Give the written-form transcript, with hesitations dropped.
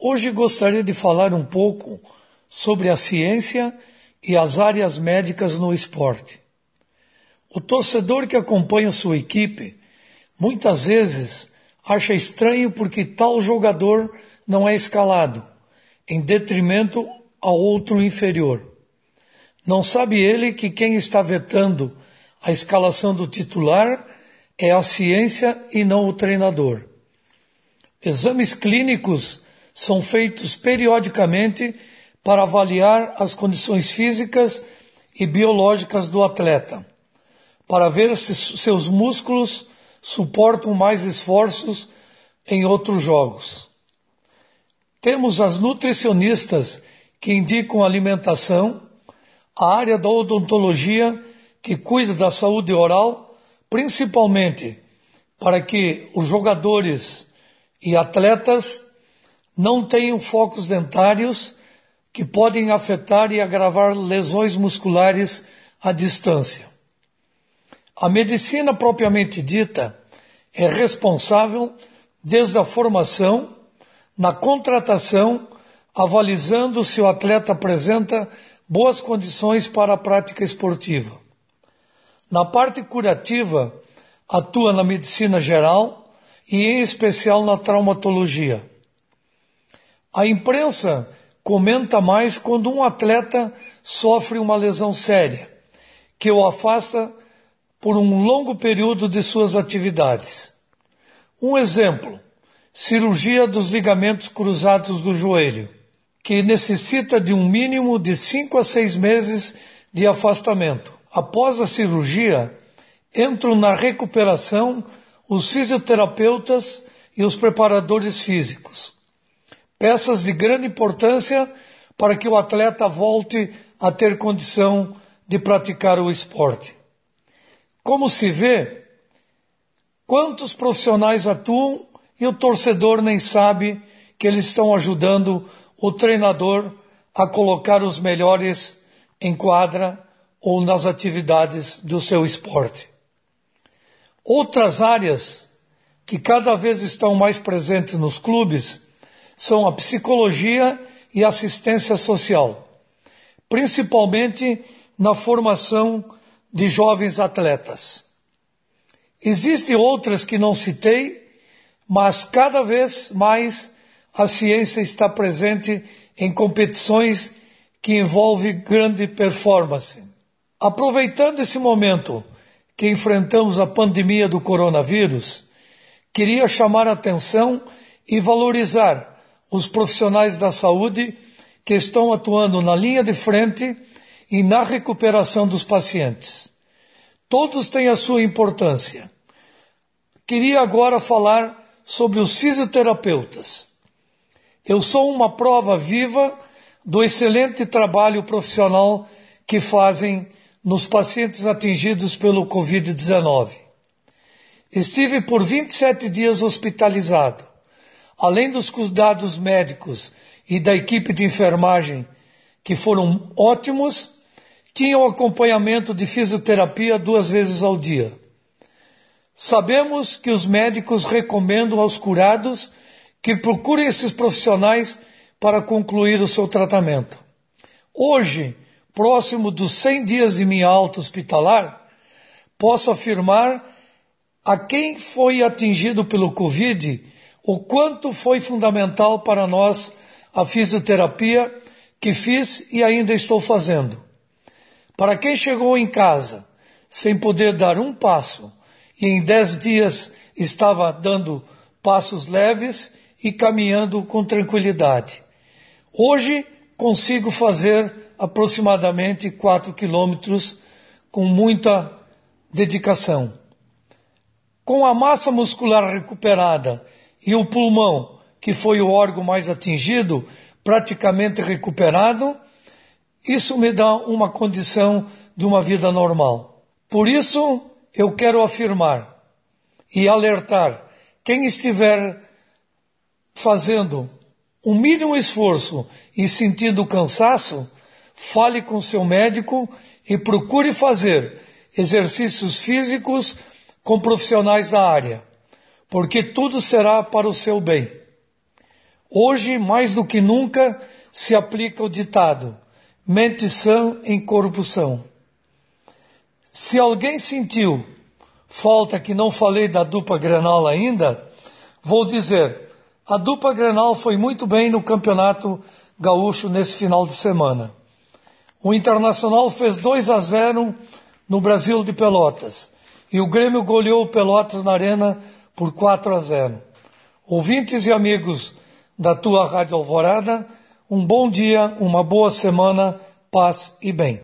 Hoje gostaria de falar um pouco sobre a ciência e as áreas médicas no esporte. O torcedor que acompanha sua equipe muitas vezes acha estranho porque tal jogador não é escalado, em detrimento a outro inferior. Não sabe ele que quem está vetando a escalação do titular é a ciência e não o treinador. Exames clínicos são feitos periodicamente para avaliar as condições físicas e biológicas do atleta, para ver se seus músculos suportam mais esforços em outros jogos. Temos as nutricionistas que indicam alimentação, a área da odontologia que cuida da saúde oral, principalmente para que os jogadores e atletas não tenham focos dentários que podem afetar e agravar lesões musculares à distância. A medicina propriamente dita é responsável desde a formação, na contratação, avalizando se o atleta apresenta boas condições para a prática esportiva. Na parte curativa, atua na medicina geral e em especial na traumatologia. A imprensa comenta mais quando um atleta sofre uma lesão séria, que o afasta por um longo período de suas atividades. Um exemplo, cirurgia dos ligamentos cruzados do joelho, que necessita de um mínimo de 5 a 6 meses de afastamento. Após a cirurgia, entram na recuperação os fisioterapeutas e os preparadores físicos. Peças de grande importância para que o atleta volte a ter condição de praticar o esporte. Como se vê, quantos profissionais atuam e o torcedor nem sabe que eles estão ajudando o treinador a colocar os melhores em quadra ou nas atividades do seu esporte. Outras áreas que cada vez estão mais presentes nos clubes são a psicologia e assistência social, principalmente na formação de jovens atletas. Existem outras que não citei, mas cada vez mais a ciência está presente em competições que envolvem grande performance. Aproveitando esse momento que enfrentamos a pandemia do coronavírus, queria chamar a atenção e valorizar os profissionais da saúde que estão atuando na linha de frente e na recuperação dos pacientes. Todos têm a sua importância. Queria agora falar sobre os fisioterapeutas. Eu sou uma prova viva do excelente trabalho profissional que fazem nos pacientes atingidos pelo Covid-19. Estive por 27 dias hospitalizado. Além dos cuidados médicos e da equipe de enfermagem, que foram ótimos, tinha o acompanhamento de fisioterapia 2 vezes ao dia. Sabemos que os médicos recomendam aos curados que procurem esses profissionais para concluir o seu tratamento. Hoje, próximo dos 100 dias de minha alta hospitalar, posso afirmar a quem foi atingido pelo Covid o quanto foi fundamental para nós a fisioterapia que fiz e ainda estou fazendo. Para quem chegou em casa sem poder dar um passo e em 10 dias estava dando passos leves e caminhando com tranquilidade. Hoje consigo fazer aproximadamente 4 quilômetros com muita dedicação. Com a massa muscular recuperada e o pulmão, que foi o órgão mais atingido, praticamente recuperado, isso me dá uma condição de uma vida normal. Por isso, eu quero afirmar e alertar quem estiver fazendo um mínimo esforço e sentindo cansaço, fale com seu médico e procure fazer exercícios físicos com profissionais da área, porque tudo será para o seu bem. Hoje, mais do que nunca, se aplica o ditado: mente sã em corpo são. Se alguém sentiu falta que não falei da dupla Grenal ainda, vou dizer: a dupla Grenal foi muito bem no Campeonato Gaúcho nesse final de semana. O Internacional fez 2-0 no Brasil de Pelotas e o Grêmio goleou o Pelotas na Arena por 4-0. Ouvintes e amigos da tua Rádio Alvorada, um bom dia, uma boa semana, paz e bem.